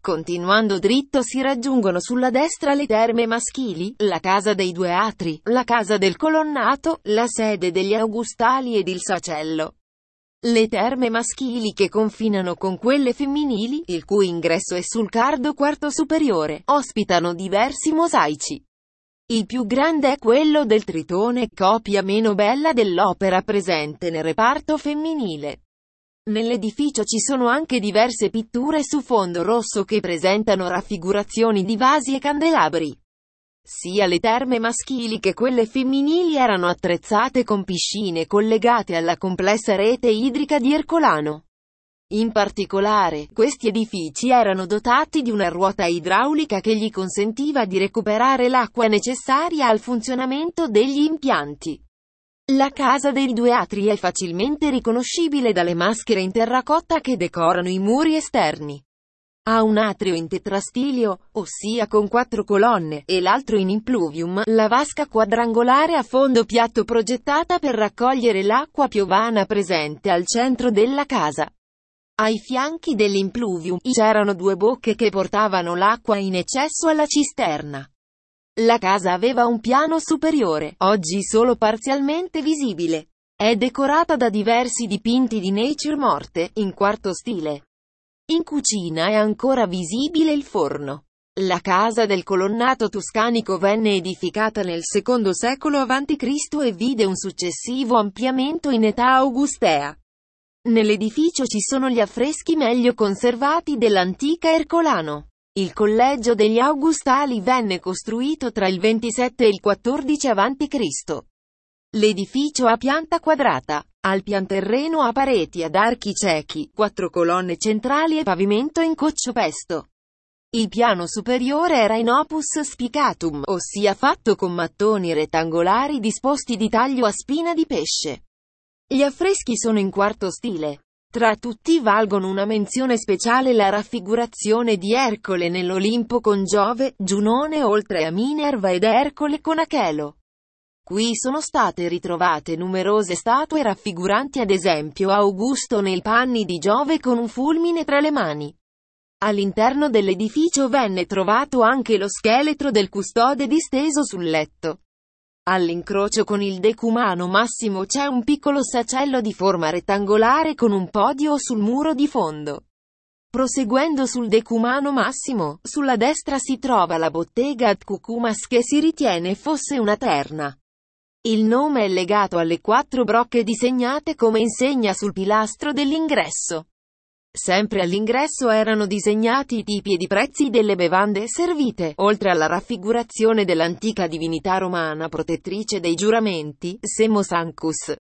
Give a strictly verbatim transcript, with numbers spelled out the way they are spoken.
Continuando dritto si raggiungono sulla destra le terme maschili, la casa dei due atri, la casa del colonnato, la sede degli Augustali ed il sacello. Le terme maschili che confinano con quelle femminili, il cui ingresso è sul cardo quarto superiore, ospitano diversi mosaici. Il più grande è quello del Tritone, copia meno bella dell'opera presente nel reparto femminile. Nell'edificio ci sono anche diverse pitture su fondo rosso che presentano raffigurazioni di vasi e candelabri. Sia le terme maschili che quelle femminili erano attrezzate con piscine collegate alla complessa rete idrica di Ercolano. In particolare, questi edifici erano dotati di una ruota idraulica che gli consentiva di recuperare l'acqua necessaria al funzionamento degli impianti. La casa dei due atri è facilmente riconoscibile dalle maschere in terracotta che decorano i muri esterni. Ha un atrio in tetrastilio, ossia con quattro colonne, e l'altro in impluvium, la vasca quadrangolare a fondo piatto progettata per raccogliere l'acqua piovana presente al centro della casa. Ai fianchi dell'impluvium c'erano due bocche che portavano l'acqua in eccesso alla cisterna. La casa aveva un piano superiore, oggi solo parzialmente visibile. È decorata da diversi dipinti di nature morte, in quarto stile. In cucina è ancora visibile il forno. La casa del colonnato toscanico venne edificata nel secondo secolo avanti Cristo e vide un successivo ampliamento in età augustea. Nell'edificio ci sono gli affreschi meglio conservati dell'antica Ercolano. Il collegio degli Augustali venne costruito tra il ventisette e il quattordici avanti Cristo. L'edificio ha pianta quadrata, al pianterreno ha pareti ad archi ciechi, quattro colonne centrali e pavimento in coccio-pesto. Il piano superiore era in opus spicatum, ossia fatto con mattoni rettangolari disposti di taglio a spina di pesce. Gli affreschi sono in quarto stile. Tra tutti valgono una menzione speciale la raffigurazione di Ercole nell'Olimpo con Giove, Giunone oltre a Minerva ed Ercole con Achelo. Qui sono state ritrovate numerose statue raffiguranti ad esempio Augusto nei panni di Giove con un fulmine tra le mani. All'interno dell'edificio venne trovato anche lo scheletro del custode disteso sul letto. All'incrocio con il decumano massimo c'è un piccolo sacello di forma rettangolare con un podio sul muro di fondo. Proseguendo sul decumano massimo, sulla destra si trova la bottega ad cucumas che si ritiene fosse una terna. Il nome è legato alle quattro brocche disegnate come insegna sul pilastro dell'ingresso. Sempre all'ingresso erano disegnati i tipi ed i prezzi delle bevande servite, oltre alla raffigurazione dell'antica divinità romana protettrice dei giuramenti, Semosancus.